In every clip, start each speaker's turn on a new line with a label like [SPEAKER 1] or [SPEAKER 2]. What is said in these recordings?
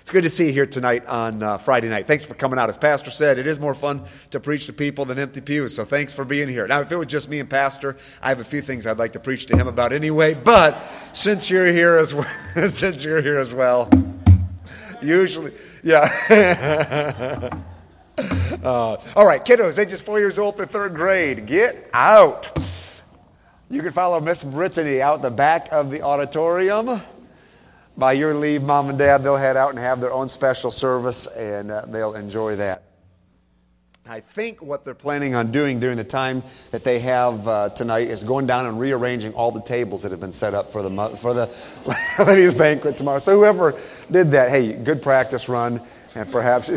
[SPEAKER 1] It's good to see you here tonight on Friday night. Thanks for coming out. As Pastor said, it is more fun to preach to people than empty pews, so thanks for being here. Now, if it was just me and Pastor, I have a few things I'd like to preach to him about anyway, but since you're here as well, usually, yeah. All right, kiddos, ages 4 years old through third grade, get out. You can follow Miss Brittany out the back of the auditorium. By your leave, Mom and Dad, they'll head out and have their own special service, and they'll enjoy that. I think what they're planning on doing during the time that they have tonight is going down and rearranging all the tables that have been set up for the ladies' banquet tomorrow. So whoever did that, hey, good practice run, and perhaps...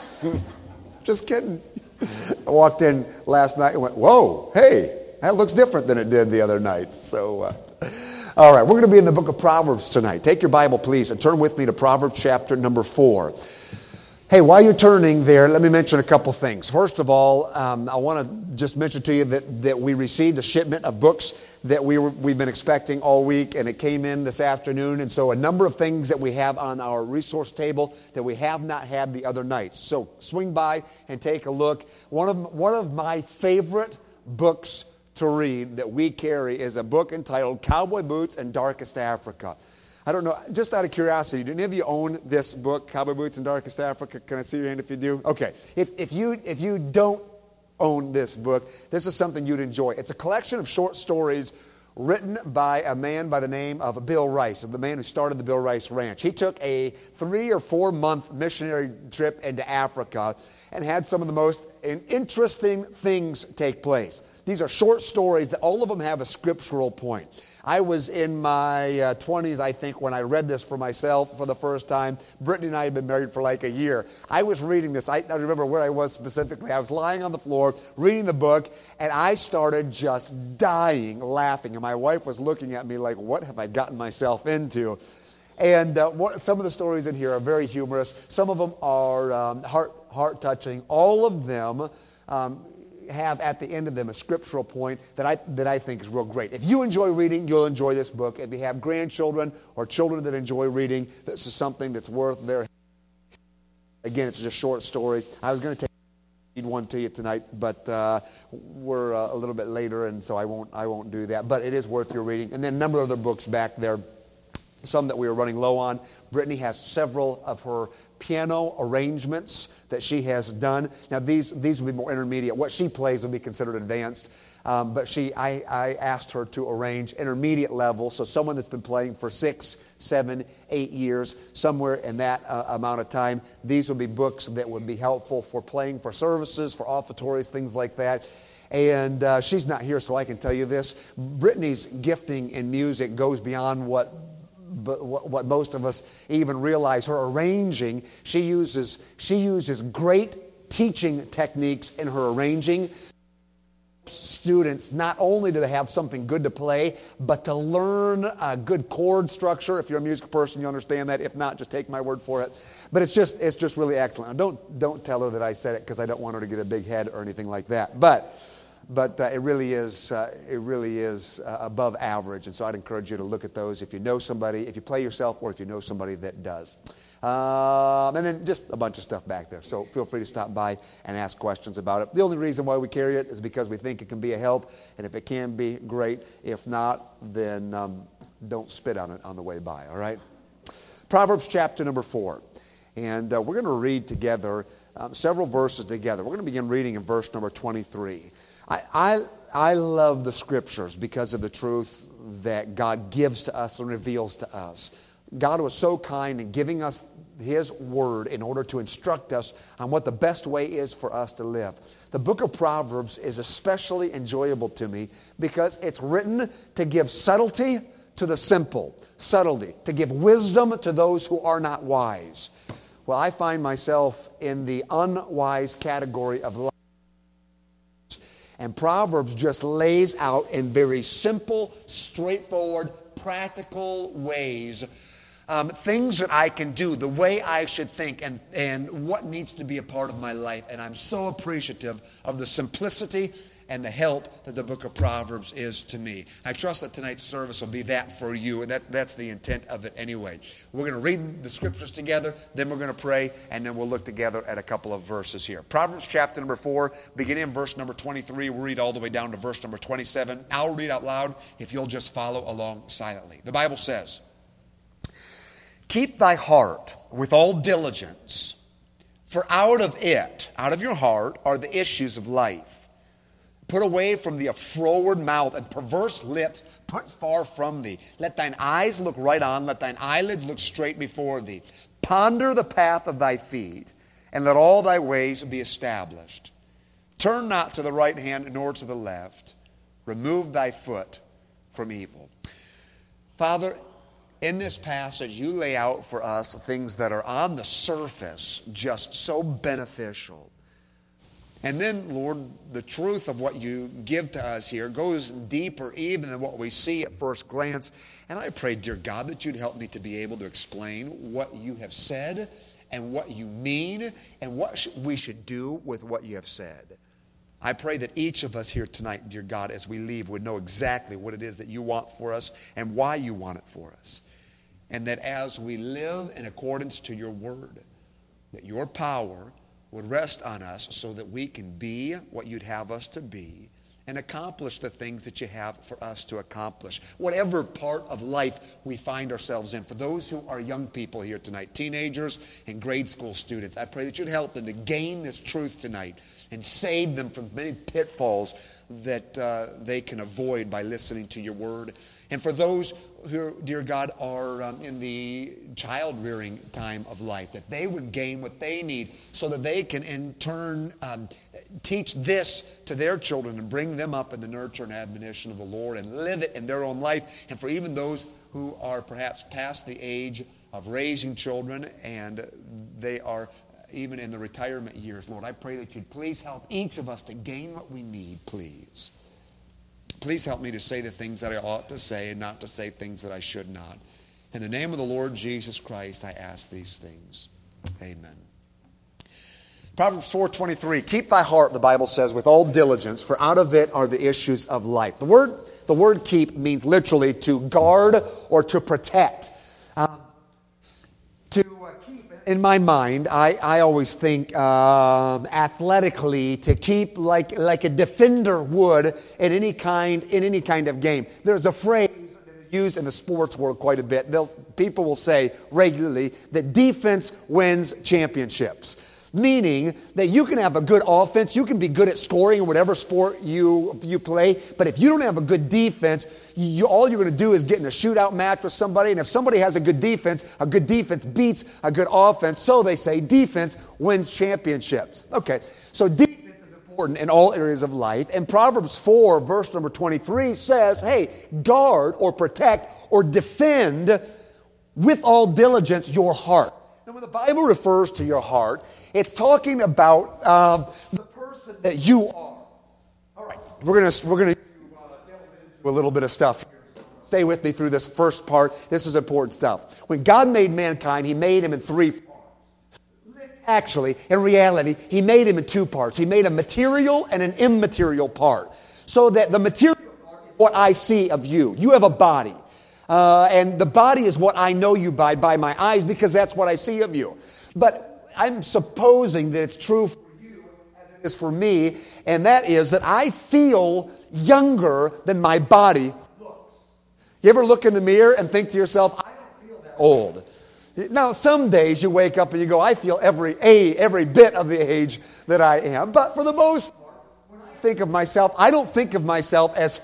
[SPEAKER 1] Just kidding. I walked in last night and went, whoa, hey, that looks different than it did the other night. So... All right, we're going to be in the book of Proverbs tonight. Take your Bible, please, and turn with me to Proverbs chapter number 4. Hey, while you're turning there, let me mention a couple things. First of all, I want to just mention to you that we received a shipment of books that we've been expecting all week, and it came in this afternoon. And so a number of things that we have on our resource table that we have not had the other nights. So swing by and take a look. One of my favorite books to read that we carry is a book entitled Cowboy Boots and Darkest Africa. I don't know, just out of curiosity, do any of you own this book, Cowboy Boots and Darkest Africa? Can I see your hand if you do? Okay. If you don't own this book, this is something you'd enjoy. It's a collection of short stories written by a man by the name of Bill Rice, the man who started the Bill Rice Ranch. He took a 3 or 4 month missionary trip into Africa and had some of the most interesting things take place. These are short stories that all of them have a scriptural point. I was in my 20s, I think, when I read this for myself for the first time. Brittany and I had been married for like a year. I was reading this. I remember where I was specifically. I was lying on the floor reading the book, and I started just dying laughing. And my wife was looking at me like, what have I gotten myself into? And some of the stories in here are very humorous. Some of them are heart-touching. All of them have at the end of them a scriptural point that I think is real great. If you enjoy reading, you'll enjoy this book. If you have grandchildren or children that enjoy reading, this is something that's worth their... Again, it's just short stories. I was going to read one to you tonight, but we're a little bit later, and so I won't do that. But it is worth your reading. And then a number of other books back there, some that we were running low on. Brittany has several of her piano arrangements that she has done. Now these will be more intermediate. What she plays will be considered advanced, but I asked her to arrange intermediate level, so someone that's been playing for 6, 7, 8 years, somewhere in that amount of time. These will be books that would be helpful for playing for services, for offertories, things like that. And she's not here, so I can tell you this. Brittany's gifting in music goes beyond what most of us even realize. Her arranging, she uses great teaching techniques in her arranging. Students not only do they have something good to play, but to learn a good chord structure. If you're a music person, you understand that. If not, just take my word for it. But it's just really excellent. Now, don't tell her that I said it, because I don't want her to get a big head or anything like that. But it really is above average, and so I'd encourage you to look at those if you know somebody, if you play yourself, or if you know somebody that does. And then just a bunch of stuff back there. So feel free to stop by and ask questions about it. The only reason why we carry it is because we think it can be a help, and if it can be, great. If not, then don't spit on it on the way by, all right? Proverbs chapter number 4. And we're going to read together several verses together. We're going to begin reading in verse number 23. I love the scriptures because of the truth that God gives to us and reveals to us. God was so kind in giving us His Word in order to instruct us on what the best way is for us to live. The book of Proverbs is especially enjoyable to me because it's written to give subtlety to the simple, subtlety, to give wisdom to those who are not wise. Well, I find myself in the unwise category of life. And Proverbs just lays out in very simple, straightforward, practical ways things that I can do, the way I should think, and what needs to be a part of my life. And I'm so appreciative of the simplicity and the help that the book of Proverbs is to me. I trust that tonight's service will be that for you, and that's the intent of it anyway. We're going to read the scriptures together, then we're going to pray, and then we'll look together at a couple of verses here. Proverbs chapter number 4, beginning in verse number 23, we'll read all the way down to verse number 27. I'll read out loud if you'll just follow along silently. The Bible says, "Keep thy heart with all diligence, for out of it, out of your heart, are the issues of life. Put away from thee a froward mouth, and perverse lips put far from thee. Let thine eyes look right on, let thine eyelids look straight before thee. Ponder the path of thy feet, and let all thy ways be established. Turn not to the right hand, nor to the left. Remove thy foot from evil." Father, in this passage, you lay out for us things that are on the surface just so beneficial. And then, Lord, the truth of what you give to us here goes deeper even than what we see at first glance. And I pray, dear God, that you'd help me to be able to explain what you have said and what you mean and what we should do with what you have said. I pray that each of us here tonight, dear God, as we leave, would know exactly what it is that you want for us and why you want it for us. And that as we live in accordance to your word, that your power would rest on us so that we can be what you'd have us to be and accomplish the things that you have for us to accomplish. Whatever part of life we find ourselves in. For those who are young people here tonight, teenagers and grade school students, I pray that you'd help them to gain this truth tonight and save them from many pitfalls that they can avoid by listening to your word. And for those who, dear God, are in the child-rearing time of life, that they would gain what they need so that they can in turn teach this to their children and bring them up in the nurture and admonition of the Lord and live it in their own life. And for even those who are perhaps past the age of raising children and they are even in the retirement years, Lord, I pray that you'd please help each of us to gain what we need, please. Please help me to say the things that I ought to say and not to say things that I should not. In the name of the Lord Jesus Christ, I ask these things. Amen. Proverbs 4:23, "Keep thy heart," the Bible says, "with all diligence, for out of it are the issues of life." The word keep means literally to guard or to protect. In my mind, I always think athletically to keep like a defender would in any kind of game. There's a phrase that is used in the sports world quite a bit. People will say regularly that defense wins championships. Meaning that you can have a good offense, you can be good at scoring in whatever sport you play, but if you don't have a good defense, all you're going to do is get in a shootout match with somebody, and if somebody has a good defense beats a good offense. So they say defense wins championships. Okay, so defense is important in all areas of life, and Proverbs 4, verse number 23 says, hey, guard or protect or defend with all diligence your heart. Now, when the Bible refers to your heart, it's talking about the person that you are. All right, we're going to delve into a little bit of stuff here. Stay with me through this first part. This is important stuff. When God made mankind, he made him in 3 parts. Actually, in reality, he made him in 2 parts. He made a material and an immaterial part. So that the material part is what I see of you. You have a body. And the body is what I know you by my eyes because that's what I see of you. But I'm supposing that it's true for you as it is for me, and that is that I feel younger than my body looks. You ever look in the mirror and think to yourself, I don't feel that old? Now, some days you wake up and you go, I feel every bit of the age that I am. But for the most part, when I think of myself, I don't think of myself as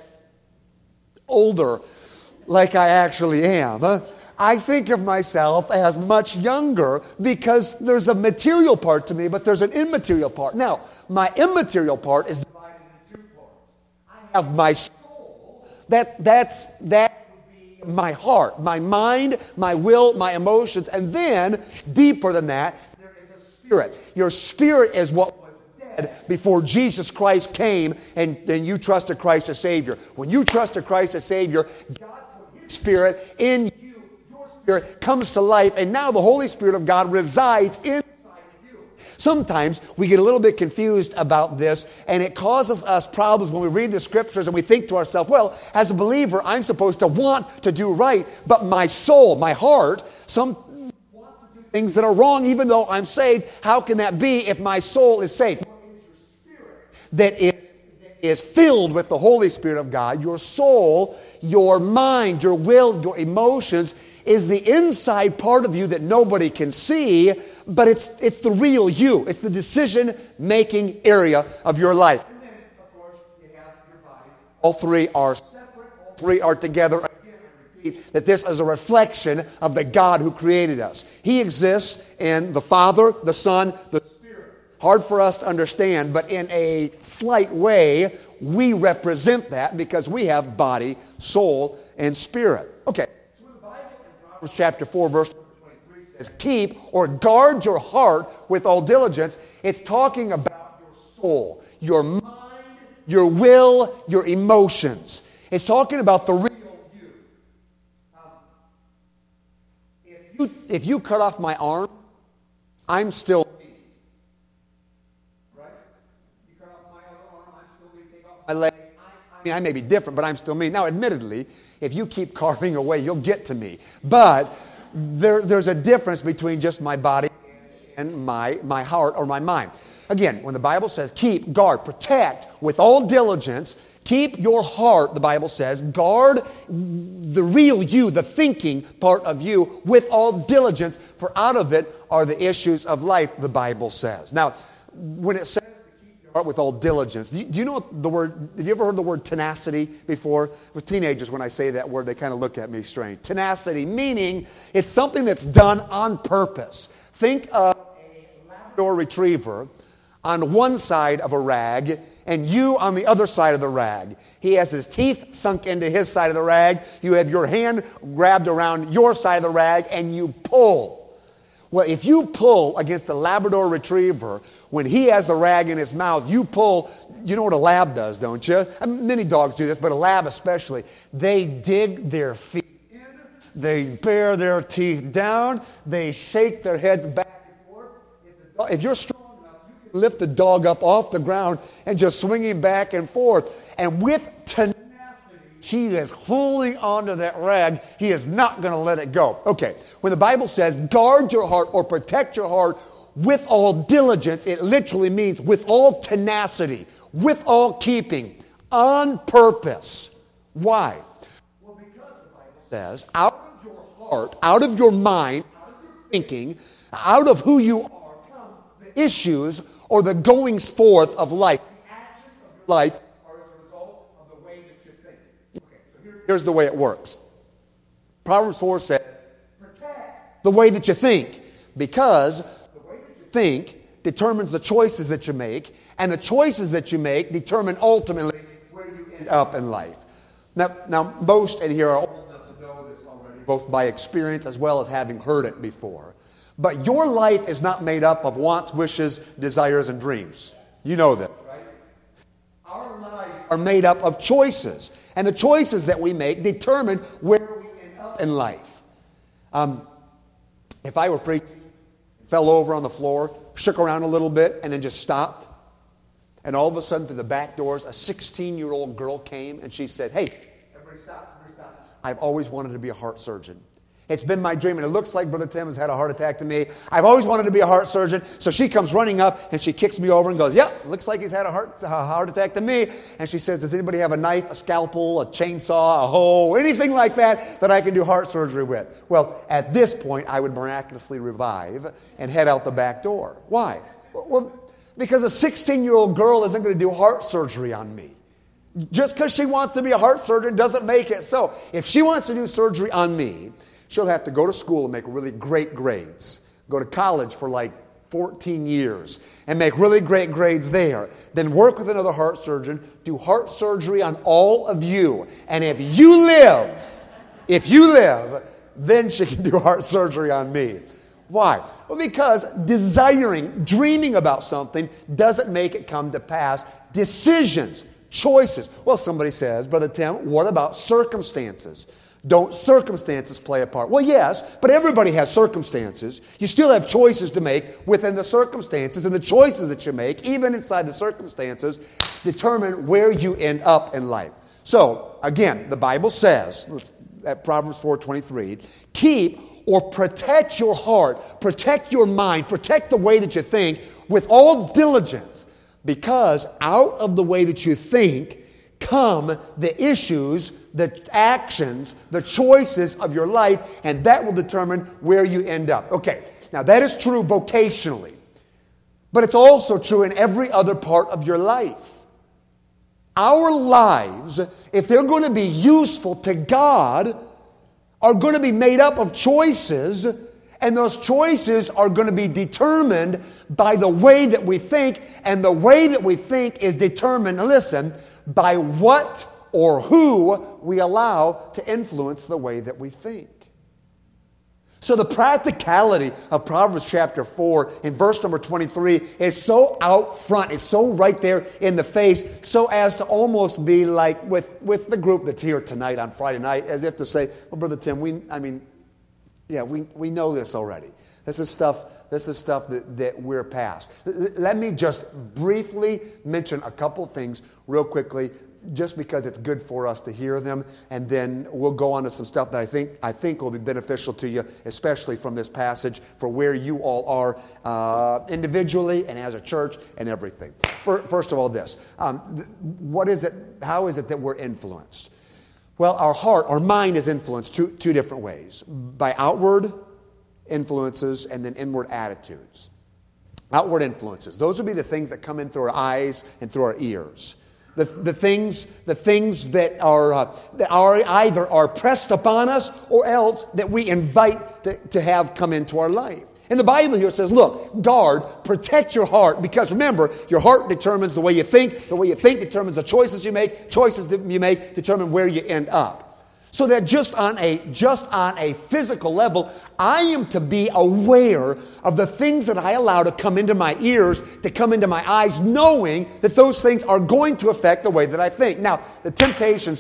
[SPEAKER 1] older like I actually am. I think of myself as much younger because there's a material part to me, but there's an immaterial part. Now, my immaterial part is divided into 2 parts. I have my soul, that would be my heart, my mind, my will, my emotions, and then, deeper than that, there is a spirit. Your spirit is what was dead before Jesus Christ came and you trusted Christ as Savior. When you trusted Christ as Savior, God put His Spirit in you. Your Spirit comes to life, and now the Holy Spirit of God resides inside of you. Sometimes we get a little bit confused about this, and it causes us problems when we read the scriptures and we think to ourselves, well, as a believer, I'm supposed to want to do right, but my soul, my heart, wants to do things that are wrong even though I'm saved. How can that be if my soul is saved? That is filled with the Holy Spirit of God. Your soul, your mind, your will, your emotions is the inside part of you that nobody can see, but it's the real you. It's the decision-making area of your life. And then, of course, you have your body. All three are separate. All three are together. Again, I repeat that this is a reflection of the God who created us. He exists in the Father, the Son, the Spirit. Hard for us to understand, but in a slight way, we represent that because we have body, soul, and spirit. Okay. Proverbs chapter 4, verse 23 says, keep or guard your heart with all diligence. It's talking about your soul, your mind, your will, your emotions. It's talking about the real you. If you cut off my arm, I'm still me. Right? You cut off my other arm, I'm still me. Take off my leg. I may be different, but I'm still me. Now, admittedly, if you keep carving away, you'll get to me. But there's a difference between just my body and my heart or my mind. Again, when the Bible says keep, guard, protect with all diligence, keep your heart, the Bible says, guard the real you, the thinking part of you with all diligence, for out of it are the issues of life, the Bible says. Now, when it says with all diligence. Do you know the word, have you ever heard the word tenacity before? With teenagers, when I say that word, they kind of look at me strange. Tenacity, meaning it's something that's done on purpose. Think of a Labrador retriever on one side of a rag and you on the other side of the rag. He has his teeth sunk into his side of the rag. You have your hand grabbed around your side of the rag and you pull. Well, if you pull against the Labrador retriever, when he has a rag in his mouth, you pull. You know what a lab does, don't you? I mean, many dogs do this, but a lab especially. They dig their feet in. They bare their teeth down. They shake their heads back and forth. If you're strong enough, you can lift the dog up off the ground and just swing him back and forth. And with tenacity, he is holding onto that rag. He is not going to let it go. Okay, when the Bible says guard your heart or protect your heart with all diligence, it literally means with all tenacity, with all keeping, on purpose. Why? Well, because the Bible says, out of your heart, out of your mind, out of your thinking, out of who you are, come the issues or the goings forth of life. The actions of your life are as a result of the way that you think. Okay, so here's the way it works. Proverbs 4 says, protect the way that you think, because think determines the choices that you make, and the choices that you make determine ultimately where you end up in life. Now most in here are old enough to know this already, both by experience as well as having heard it before. But your life is not made up of wants, wishes, desires, and dreams. You know that, right? Our lives are made up of choices, and the choices that we make determine where we end up in life. If I were preaching, fell over on the floor, shook around a little bit, and then just stopped. And all of a sudden, through the back doors, a 16-year-old girl came, and she said, hey, everybody stop, I've always wanted to be a heart surgeon. It's been my dream, and it looks like Brother Tim has had a heart attack to me. I've always wanted to be a heart surgeon. So she comes running up, and she kicks me over and goes, yep, looks like he's had a heart attack to me. And she says, does anybody have a knife, a scalpel, a chainsaw, a hoe, anything like that I can do heart surgery with? Well, at this point, I would miraculously revive and head out the back door. Why? Well, because a 16-year-old girl isn't going to do heart surgery on me. Just because she wants to be a heart surgeon doesn't make it so. If she wants to do surgery on me, she'll have to go to school and make really great grades. Go to college for like 14 years and make really great grades there. Then work with another heart surgeon, do heart surgery on all of you. And if you live, then she can do heart surgery on me. Why? Well, because desiring, dreaming about something doesn't make it come to pass. Decisions, choices. Well, somebody says, Brother Tim, what about circumstances? Don't circumstances play a part? Well, yes, but everybody has circumstances. You still have choices to make within the circumstances, and the choices that you make, even inside the circumstances, determine where you end up in life. So, again, the Bible says, at Proverbs 4:23, keep or protect your heart, protect your mind, protect the way that you think with all diligence, because out of the way that you think come the issues, the actions, the choices of your life, and that will determine where you end up. Okay, now that is true vocationally, but it's also true in every other part of your life. Our lives, if they're going to be useful to God, are going to be made up of choices, and those choices are going to be determined by the way that we think, and the way that we think is determined, listen, by what or who we allow to influence the way that we think. So the practicality of Proverbs chapter 4 in verse number 23 is so out front, it's so right there in the face, so as to almost be like with the group that's here tonight on Friday night, as if to say, well, Brother Tim, we know this already. This is stuff that we're past. Let me just briefly mention a couple things real quickly, just because it's good for us to hear them, and then we'll go on to some stuff that I think will be beneficial to you, especially from this passage, for where you all are individually and as a church and everything. First of all, this. What is it? How is it that we're influenced? Well, our mind is influenced two different ways. By outward influences and then inward attitudes. Outward influences. Those would be the things that come in through our eyes and through our ears. The things that are either pressed upon us or else that we invite to have come into our life. And the Bible here says, look, guard, protect your heart, because remember, your heart determines the way you think determines the choices you make determine where you end up. So that just on a physical level, I am to be aware of the things that I allow to come into my ears, to come into my eyes, knowing that those things are going to affect the way that I think. Now, the temptation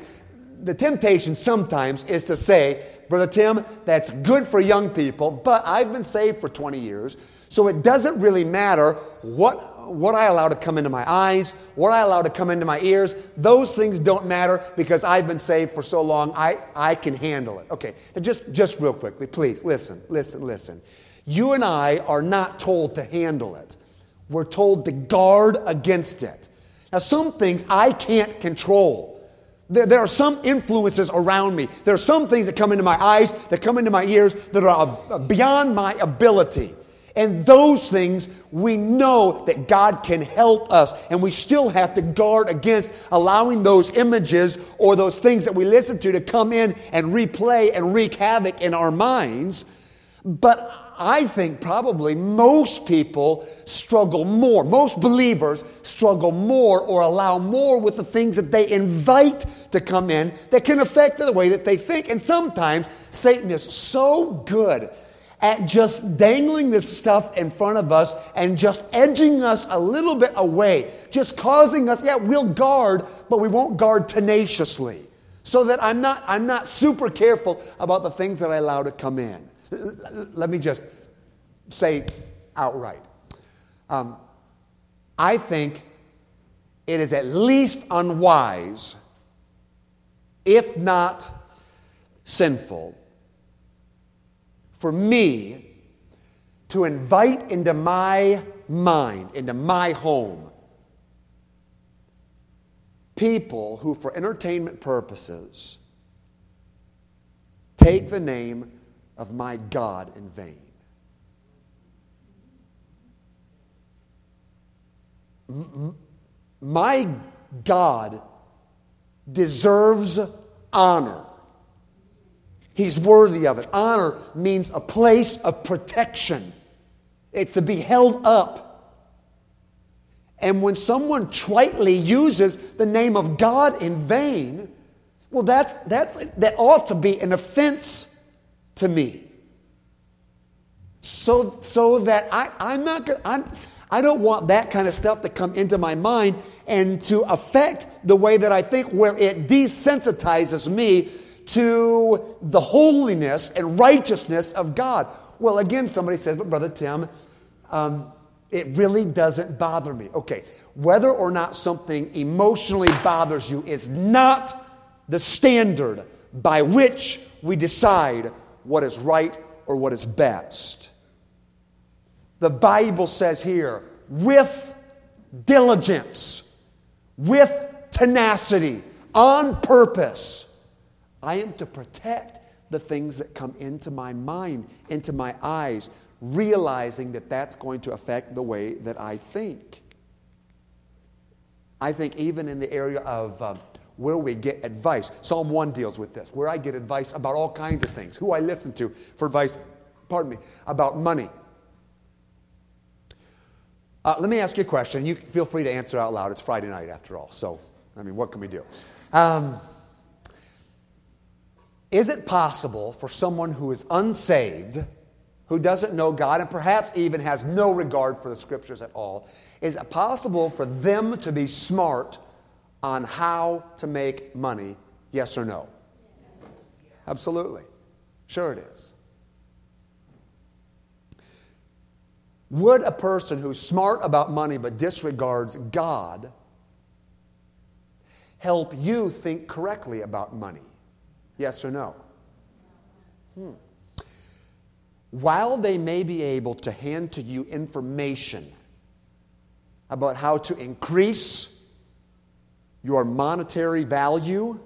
[SPEAKER 1] sometimes is to say, Brother Tim, that's good for young people, but I've been saved for 20 years, so it doesn't really matter what I allow to come into my eyes, what I allow to come into my ears. Those things don't matter because I've been saved for so long, I can handle it. Okay, now just real quickly, please, listen. You and I are not told to handle it. We're told to guard against it. Now, some things I can't control. There are some influences around me. There are some things that come into my eyes, that come into my ears, that are beyond my ability. And those things, we know that God can help us. And we still have to guard against allowing those images or those things that we listen to come in and replay and wreak havoc in our minds. But I think probably most people struggle more. Most believers struggle more or allow more with the things that they invite to come in that can affect the way that they think. And sometimes Satan is so good at just dangling this stuff in front of us and just edging us a little bit away, just causing us, we'll guard, but we won't guard tenaciously, so that I'm not super careful about the things that I allow to come in. Let me just say outright, I think it is at least unwise, if not sinful, for me to invite into my mind, into my home, people who for entertainment purposes take the name of my God in vain. My God deserves honor. He's worthy of it. Honor means a place of protection. It's to be held up. And when someone tritely uses the name of God in vain, well, that ought to be an offense to me. So that I don't want that kind of stuff to come into my mind and to affect the way that I think, where it desensitizes me to the holiness and righteousness of God. Well, again, somebody says, but Brother Tim, it really doesn't bother me. Okay, whether or not something emotionally bothers you is not the standard by which we decide what is right or what is best. The Bible says here, with diligence, with tenacity, on purpose, I am to protect the things that come into my mind, into my eyes, realizing that that's going to affect the way that I think. I think even in the area of where we get advice, Psalm 1 deals with this, where I get advice about all kinds of things, who I listen to for advice, about money. Let me ask you a question. You feel free to answer out loud. It's Friday night after all, so, what can we do? Is it possible for someone who is unsaved, who doesn't know God, and perhaps even has no regard for the Scriptures at all, is it possible for them to be smart on how to make money? Yes or no? Absolutely. Sure it is. Would a person who's smart about money but disregards God help you think correctly about money? Yes or no? While they may be able to hand to you information about how to increase your monetary value,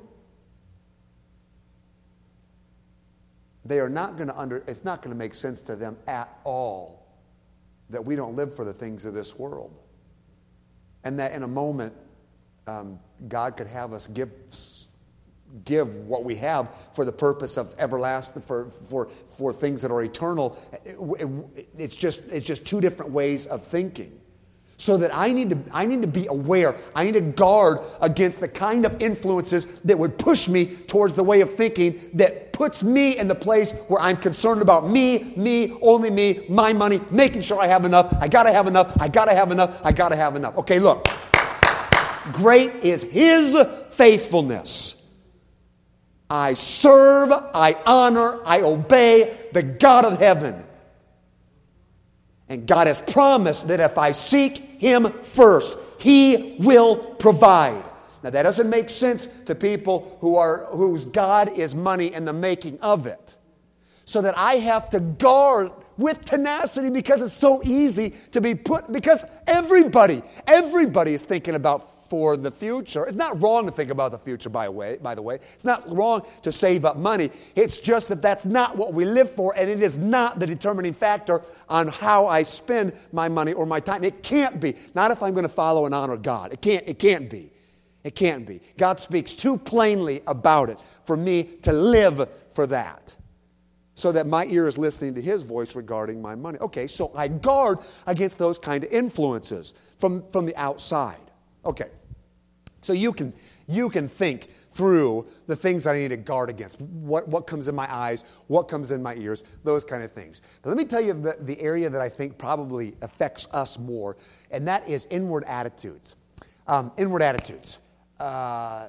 [SPEAKER 1] they are not going to it's not going to make sense to them at all that we don't live for the things of this world. And that in a moment, God could have us give what we have for the purpose of everlasting, for things that are eternal. It's just two different ways of thinking. So that I need to be aware. I need to guard against the kind of influences that would push me towards the way of thinking that puts me in the place where I'm concerned about me, only me, my money, making sure I have enough. I gotta have enough. I gotta have enough. I gotta have enough. Okay, look. Great is His faithfulness. I serve, I honor, I obey the God of heaven. And God has promised that if I seek Him first, He will provide. Now that doesn't make sense to people whose God is money and the making of it. So that I have to guard with tenacity because it's so easy to be because everybody is thinking about for the future. It's not wrong to think about the future, by the way. It's not wrong to save up money. It's just that that's not what we live for, and it is not the determining factor on how I spend my money or my time. It can't be. Not if I'm going to follow and honor God. It can't be. It can't be. God speaks too plainly about it for me to live for that. So that my ear is listening to His voice regarding my money. Okay, so I guard against those kind of influences from the outside. Okay. So you can think through the things that I need to guard against. What comes in my eyes, what comes in my ears, those kind of things. But let me tell you the area that I think probably affects us more, and that is inward attitudes. Inward attitudes. The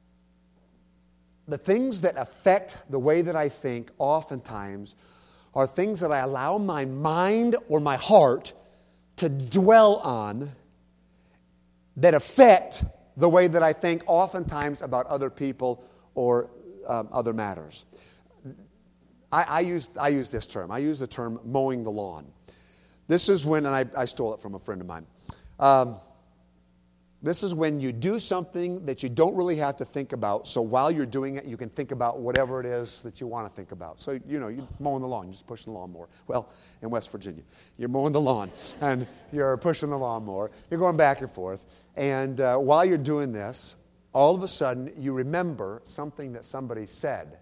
[SPEAKER 1] things that affect the way that I think oftentimes are things that I allow my mind or my heart to dwell on that affect the way that I think oftentimes about other people or other matters. I use this term. I use the term mowing the lawn. This is when, and I stole it from a friend of mine. This is when you do something that you don't really have to think about. So while you're doing it, you can think about whatever it is that you want to think about. So, you're mowing the lawn. You're just pushing the lawnmower. Well, in West Virginia, you're mowing the lawn and you're pushing the lawnmower. You're going back and forth. And while you're doing this, all of a sudden you remember something that somebody said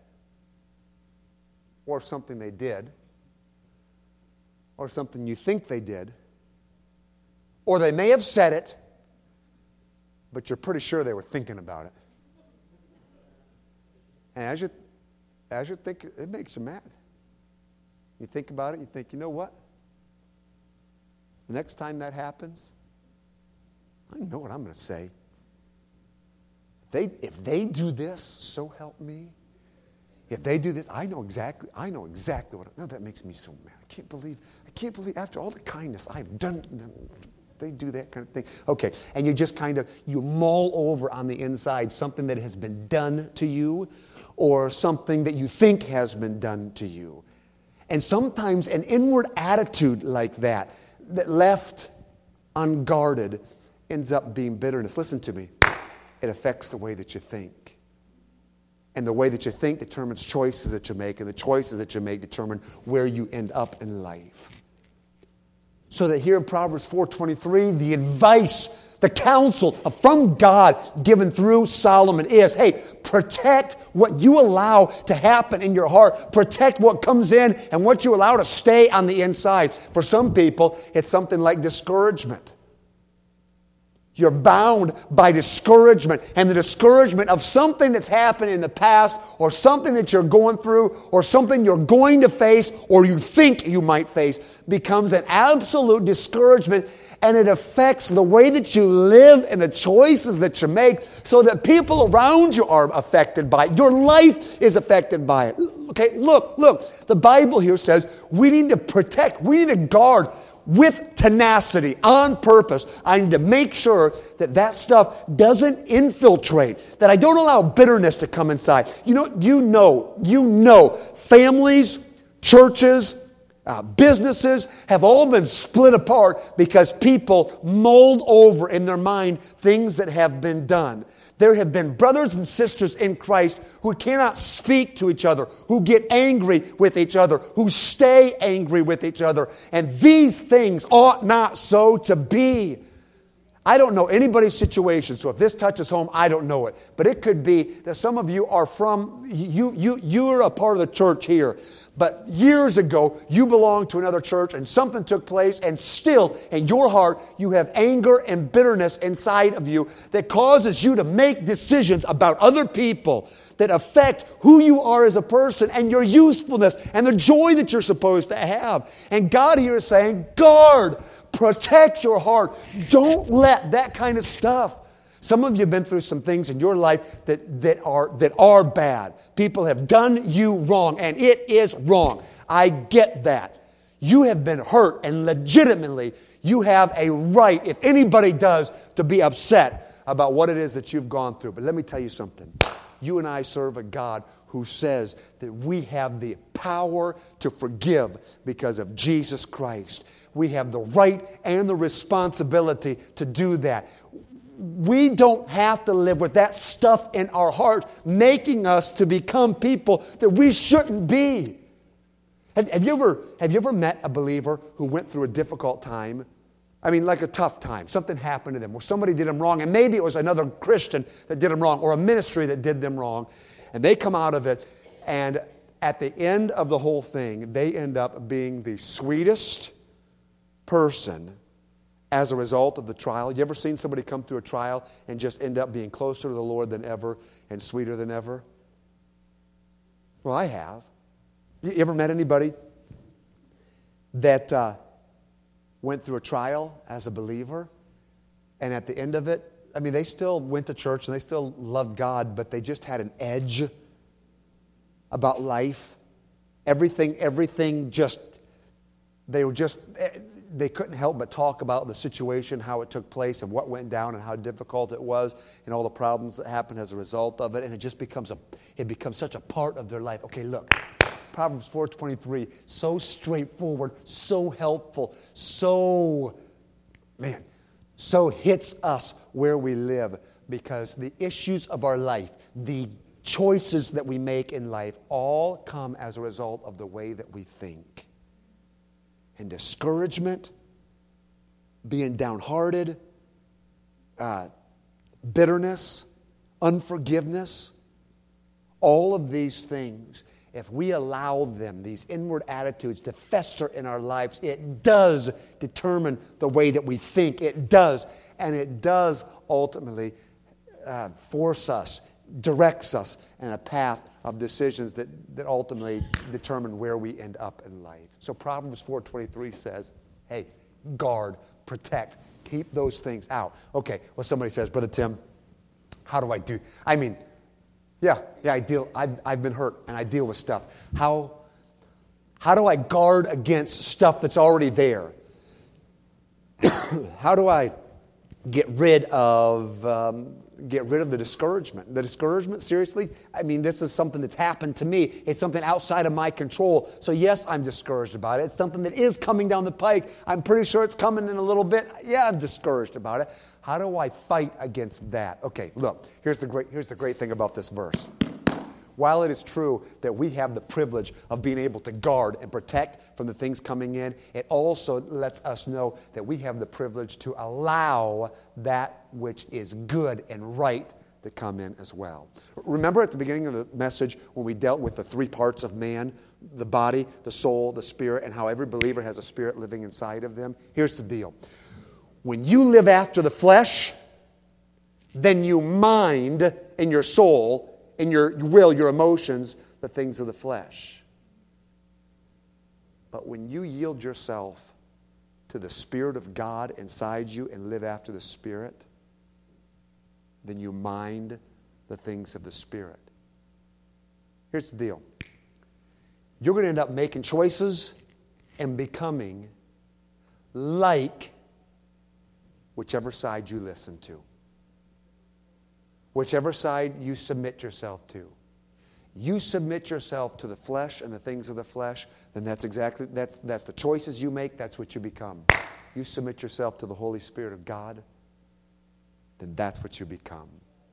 [SPEAKER 1] or something they did or something you think they did, or they may have said it, but you're pretty sure they were thinking about it. And as you think, it makes you mad. You think about it, you think, you know what? The next time that happens, I know what I'm going to say. If they do this, so help me. if they do this, I know exactly what. No, that makes me so mad. I can't believe after all the kindness I've done, they do that kind of thing. Okay, and you just you mull over on the inside something that has been done to you or something that you think has been done to you. And sometimes an inward attitude like that left unguarded, ends up being bitterness. Listen to me. It affects the way that you think. And the way that you think determines choices that you make, and the choices that you make determine where you end up in life. So that here in Proverbs 4:23, the advice, the counsel from God given through Solomon is, hey, protect what you allow to happen in your heart. Protect what comes in and what you allow to stay on the inside. For some people, it's something like discouragement. You're bound by discouragement, and the discouragement of something that's happened in the past, or something that you're going through, or something you're going to face, or you think you might face, becomes an absolute discouragement, and it affects the way that you live and the choices that you make, so that people around you are affected by it. Your life is affected by it. Okay, look, the Bible here says we need to protect, we need to guard with tenacity, on purpose. I need to make sure that stuff doesn't infiltrate, that I don't allow bitterness to come inside. You know, families, churches, businesses have all been split apart because people mulled over in their mind things that have been done. There have been brothers and sisters in Christ who cannot speak to each other, who get angry with each other, who stay angry with each other. And these things ought not so to be. I don't know anybody's situation, so if this touches home, I don't know it. But it could be that some of you are you're a part of the church here. But years ago, you belonged to another church and something took place, and still in your heart, you have anger and bitterness inside of you that causes you to make decisions about other people that affect who you are as a person and your usefulness and the joy that you're supposed to have. And God here is saying, guard, protect your heart. Don't let that kind of stuff. Some of you have been through some things in your life that are bad. People have done you wrong, and it is wrong. I get that. You have been hurt, and legitimately, you have a right, if anybody does, to be upset about what it is that you've gone through. But let me tell you something. You and I serve a God who says that we have the power to forgive because of Jesus Christ. We have the right and the responsibility to do that. We don't have to live with that stuff in our heart, making us to become people that we shouldn't be. Have you ever met a believer who went through a difficult time? I mean, like a tough time. Something happened to them, or somebody did them wrong, and maybe it was another Christian that did them wrong, or a ministry that did them wrong, and they come out of it, and at the end of the whole thing, they end up being the sweetest person as a result of the trial. You ever seen somebody come through a trial and just end up being closer to the Lord than ever and sweeter than ever? Well, I have. You ever met anybody that went through a trial as a believer, and at the end of it, I mean, they still went to church and they still loved God, but they just had an edge about life. Everything just, they couldn't help but talk about the situation, how it took place, and what went down, and how difficult it was, and all the problems that happened as a result of it. And it just becomes such a part of their life. Okay, look, Proverbs 4:23, so straightforward, so helpful, so hits us where we live, because the issues of our life, the choices that we make in life, all come as a result of the way that we think. And discouragement, being downhearted, bitterness, unforgiveness, all of these things, if we allow them, these inward attitudes, to fester in our lives, it does determine the way that we think. It does. And it does ultimately force us, directs us in a path of decisions that ultimately determine where we end up in life. So Proverbs 4:23 says, hey, guard, protect, keep those things out. Okay, well, somebody says, Brother Tim, how do I do? I mean, Yeah, I've been hurt and I deal with stuff. How do I guard against stuff that's already there? How do I get rid of the discouragement? The discouragement, seriously? I mean, this is something that's happened to me. It's something outside of my control. So yes, I'm discouraged about it. It's something that is coming down the pike. I'm pretty sure it's coming in a little bit. Yeah, I'm discouraged about it. How do I fight against that? Okay, look, here's the great thing about this verse. While it is true that we have the privilege of being able to guard and protect from the things coming in, it also lets us know that we have the privilege to allow that which is good and right to come in as well. Remember at the beginning of the message when we dealt with the three parts of man, the body, the soul, the spirit, and how every believer has a spirit living inside of them? Here's the deal. When you live after the flesh, then you mind in your soul, in your will, your emotions, the things of the flesh. But when you yield yourself to the Spirit of God inside you and live after the Spirit, then you mind the things of the Spirit. Here's the deal. You're going to end up making choices and becoming like whichever side you listen to. Whichever side you submit yourself to. You submit yourself to the flesh and the things of the flesh, then that's the choices you make, that's what you become. You submit yourself to the Holy Spirit of God, then that's what you become.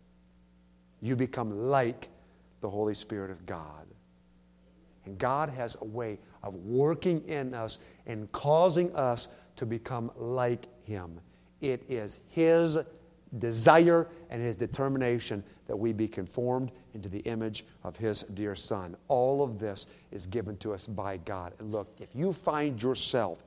[SPEAKER 1] You become like the Holy Spirit of God. And God has a way of working in us and causing us to become like Him. It is His desire and His determination that we be conformed into the image of His dear Son. All of this is given to us by God. And look, if you find yourself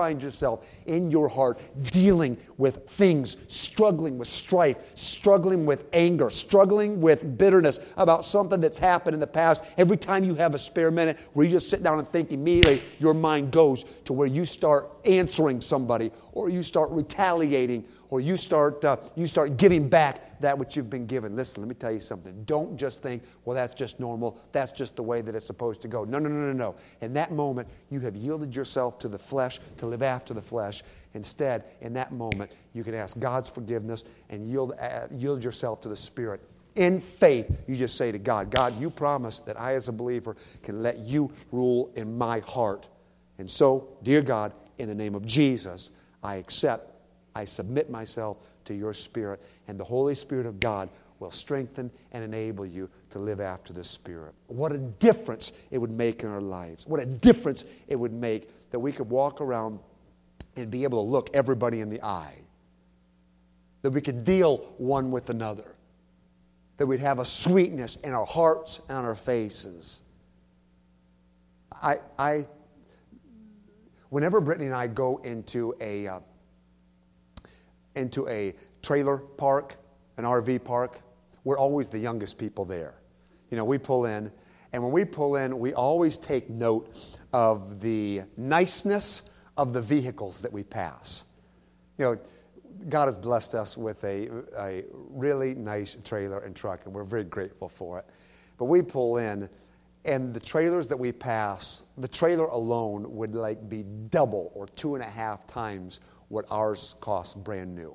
[SPEAKER 1] in your heart dealing with things, struggling with strife, struggling with anger, struggling with bitterness about something that's happened in the past, every time you have a spare minute where you just sit down and think, immediately your mind goes to where you start answering somebody, or you start retaliating, or you start giving back that which you've been given. Listen, let me tell you something. Don't just think, well, that's just normal. That's just the way that it's supposed to go. No. In that moment, you have yielded yourself to the flesh to live after the flesh. Instead, in that moment, you can ask God's forgiveness and yield yourself to the Spirit. In faith, you just say to God, God, you promise that I as a believer can let you rule in my heart. And so, dear God, in the name of Jesus, I submit myself to your Spirit, and the Holy Spirit of God will strengthen and enable you to live after the Spirit. What a difference it would make in our lives. What a difference it would make that we could walk around and be able to look everybody in the eye. That we could deal one with another. That we'd have a sweetness in our hearts and our faces. Whenever Brittany and I go into a trailer park, an RV park, we're always the youngest people there. You know, we pull in, and when we pull in, we always take note of the niceness of the vehicles that we pass. You know, God has blessed us with a really nice trailer and truck, and we're very grateful for it. But we pull in, and the trailers that we pass, the trailer alone would be double or 2.5 times what ours costs brand new.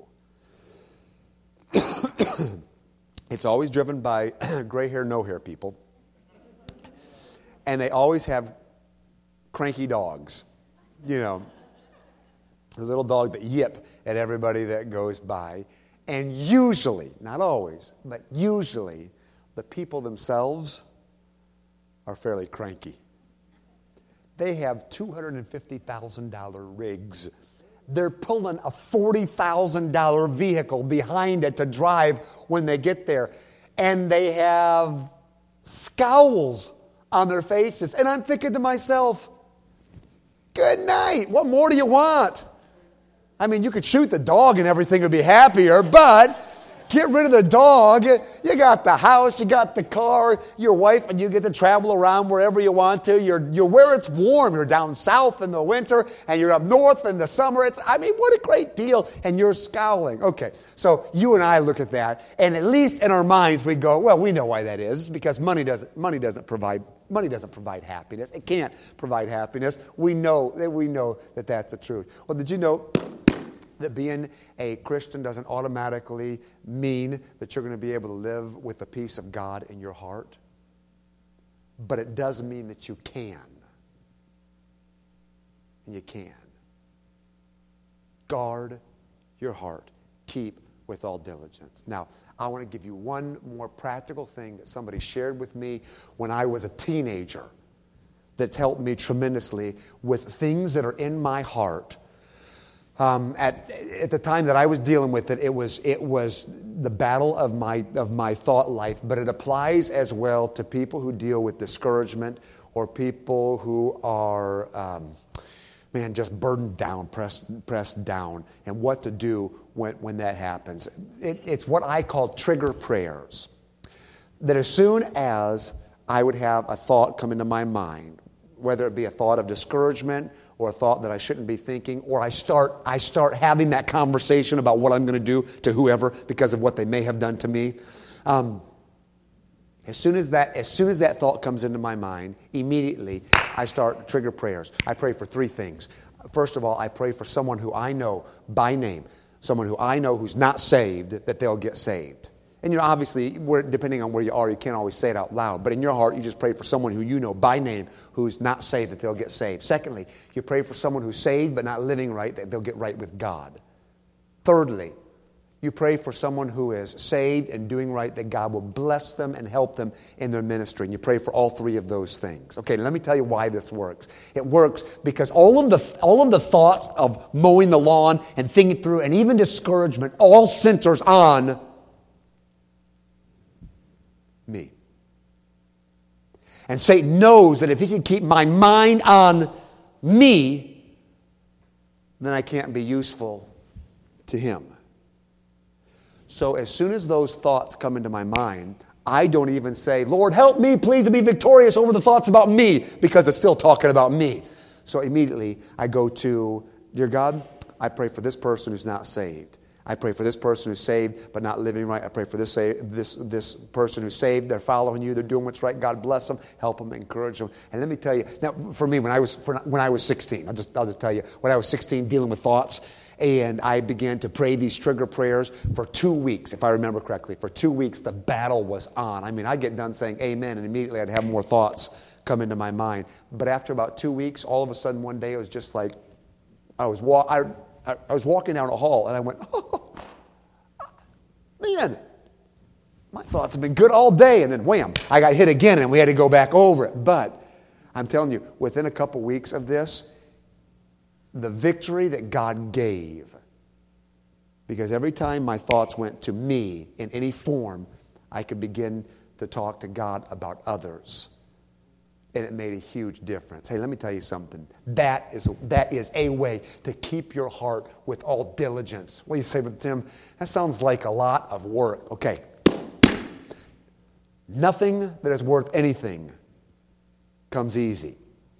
[SPEAKER 1] It's always driven by gray hair, no hair people. And they always have cranky dogs. You know, a little dog that yip at everybody that goes by. And usually, not always, but usually, the people themselves are fairly cranky. They have $250,000 rigs. They're pulling a $40,000 vehicle behind it to drive when they get there. And they have scowls on their faces. And I'm thinking to myself, good night. What more do you want? I mean, you could shoot the dog and everything would be happier, but Get rid of the dog. You got the house, you got the car, your wife, and you get to travel around wherever you want to. You're where it's warm. You're down south in the winter, and you're up north in the summer. What a great deal. And you're scowling. Okay, so you and I look at that, and at least in our minds we go, well, we know why that is, because money doesn't provide happiness. It can't provide happiness. We know that that's the truth. Well, did you know that being a Christian doesn't automatically mean that you're going to be able to live with the peace of God in your heart? But it does mean that you can. And you can. Guard your heart. Keep with all diligence. Now, I want to give you one more practical thing that somebody shared with me when I was a teenager that's helped me tremendously with things that are in my heart. At the time that I was dealing with it, it was the battle of my thought life, but it applies as well to people who deal with discouragement or people who are, just burdened down, pressed down, and what to do when that happens. It's what I call trigger prayers. That as soon as I would have a thought come into my mind, whether it be a thought of discouragement or a thought that I shouldn't be thinking, or I start having that conversation about what I'm going to do to whoever because of what they may have done to me. As soon as that thought comes into my mind, immediately I start trigger prayers. I pray for three things. First of all, I pray for someone who I know by name, someone who I know who's not saved, that they'll get saved. And obviously, depending on where you are, you can't always say it out loud. But in your heart, you just pray for someone who you know by name who's not saved, that they'll get saved. Secondly, you pray for someone who's saved but not living right, that they'll get right with God. Thirdly, you pray for someone who is saved and doing right, that God will bless them and help them in their ministry. And you pray for all three of those things. Okay, let me tell you why this works. It works because all of the thoughts of mowing the lawn and thinking through and even discouragement all centers on me. And Satan knows that if he can keep my mind on me, then I can't be useful to him. So as soon as those thoughts come into my mind, I don't even say, Lord, help me, please, to be victorious over the thoughts about me, because it's still talking about me. So immediately I go to, dear God, I pray for this person who's not saved. I pray for this person who's saved but not living right. I pray for this person who's saved. They're following you. They're doing what's right. God bless them. Help them. Encourage them. And let me tell you, now for me, when I was 16, I'll just tell you, when I was 16, dealing with thoughts, and I began to pray these trigger prayers for 2 weeks, if I remember correctly. For 2 weeks, the battle was on. I'd get done saying amen, and immediately I'd have more thoughts come into my mind. But after about 2 weeks, all of a sudden one day, it was just like I was walking down a hall, and I went, oh, man, my thoughts have been good all day. And then wham, I got hit again, and we had to go back over it. But I'm telling you, within a couple weeks of this, the victory that God gave, because every time my thoughts went to me in any form, I could begin to talk to God about others. And it made a huge difference. Hey, let me tell you something. That is a way to keep your heart with all diligence. What do you say, Brother Tim? That sounds like a lot of work. Okay. Nothing that is worth anything comes easy.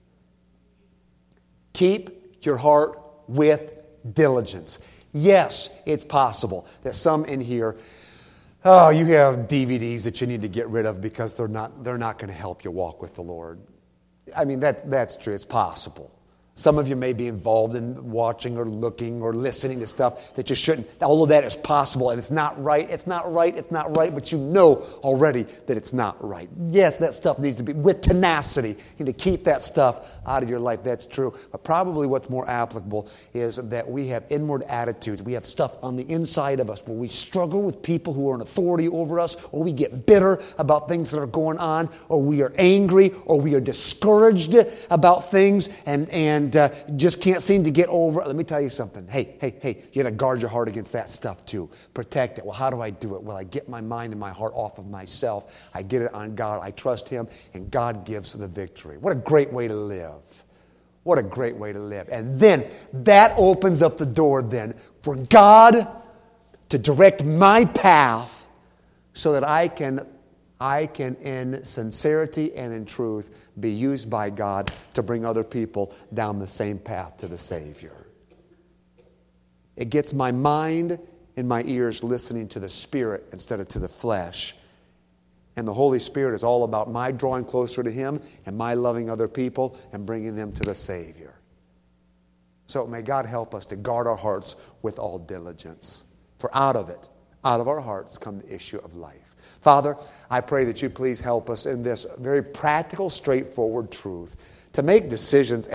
[SPEAKER 1] Keep your heart with diligence. Yes, it's possible that some in here, you have DVDs that you need to get rid of because they're not going to help you walk with the Lord. That's true. It's possible. Some of you may be involved in watching or looking or listening to stuff that you shouldn't. All of that is possible, and it's not right. It's not right. It's not right, but you know already that it's not right. Yes, that stuff needs to be with tenacity. You need to keep that stuff out of your life. That's true. But probably what's more applicable is that we have inward attitudes. We have stuff on the inside of us where we struggle with people who are in authority over us, or we get bitter about things that are going on, or we are angry, or we are discouraged about things, and just can't seem to get over it. Let me tell you something. Hey, you got to guard your heart against that stuff too. Protect it. Well, how do I do it? Well, I get my mind and my heart off of myself. I get it on God. I trust Him, and God gives the victory. What a great way to live. What a great way to live. And then that opens up the door then for God to direct my path so that I can in sincerity and in truth be used by God to bring other people down the same path to the Savior. It gets my mind and my ears listening to the Spirit instead of to the flesh. And the Holy Spirit is all about my drawing closer to Him and my loving other people and bringing them to the Savior. So may God help us to guard our hearts with all diligence. For out of it, out of our hearts, come the issue of life. Father, I pray that you please help us in this very practical, straightforward truth to make decisions